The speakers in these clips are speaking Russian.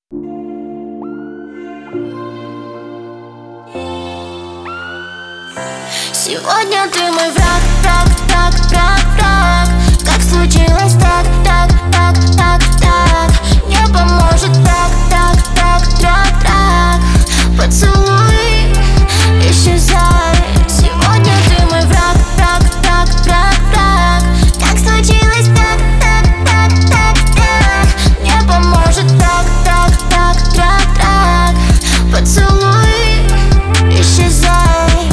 Сегодня ты мой враг, враг, враг, враг, враг. Как случилось так, так, так, так, так. Не поможет так, так, так, так, так. Поцелуй, исчезай. Сегодня ты мой враг, враг, враг, враг, враг. Как случилось так, так, так, так, так. Не поможет так, так, так, так, так. Поцелуй, исчезай.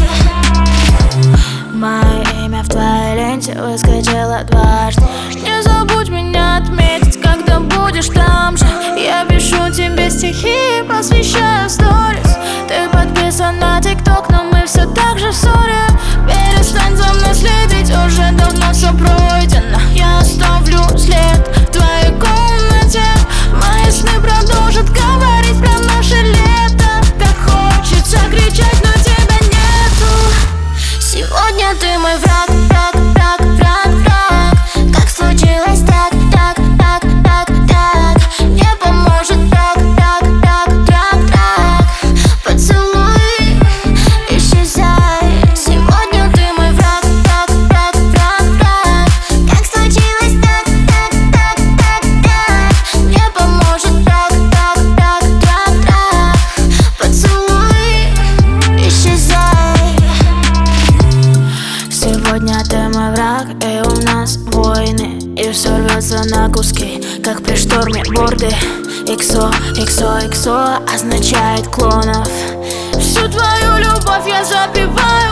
Мое имя в твоей ленте выскочило дважды. Не забудь меня отметить, когда будешь там же. Я пишу тебе стихи, посвящаю сторис. Ты подписан на ТикТок, но мы все так же в ссоре. Перестань за мной следить, уже давно все пройдено. Я оставлю след в твоей комнате. Мои сны продолжат говорить про наше лето. Так хочется кричать, но тебя нету. Сегодня ты мой враг, враг, враг, враг, враг. Как случилось так, так, так, так, так. Не поможет так, так, так, так, так. Поцелуй, исчезай. Сегодня ты мой враг, враг, враг, враг, враг. Как случилось так, так, так, так, так. Не поможет так, так, так, так, так. Поцелуй, исчезай. Сегодня ты мой враг, и у нас войны. И все рвется на куски, как при шторме борды. XO, XO, XO означает клонов. Всю твою любовь я запиваю